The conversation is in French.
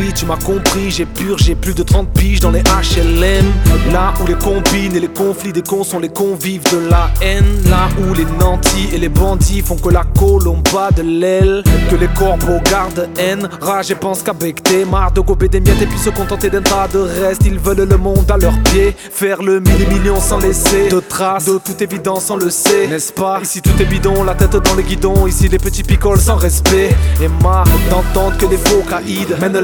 oui tu m'as compris, j'ai plus de 30 piges dans les HLM. Là où les combines et les conflits des cons sont les convives de la haine. Là où les nantis et les bandits font que la colombe bat de l'aile. Que les corbeaux gardent haine, rage et pensent qu'à becter. Marre de gober des miettes et puis se contenter d'un tas de reste. Ils veulent le monde à leurs pieds, faire le mille et millions sans laisser de traces. De toute évidence on le sait, n'est-ce pas? Ici tout est bidon, la tête dans les guidons. Ici les petits picoles sans respect. Et marre d'entendre que les faux caïds mènent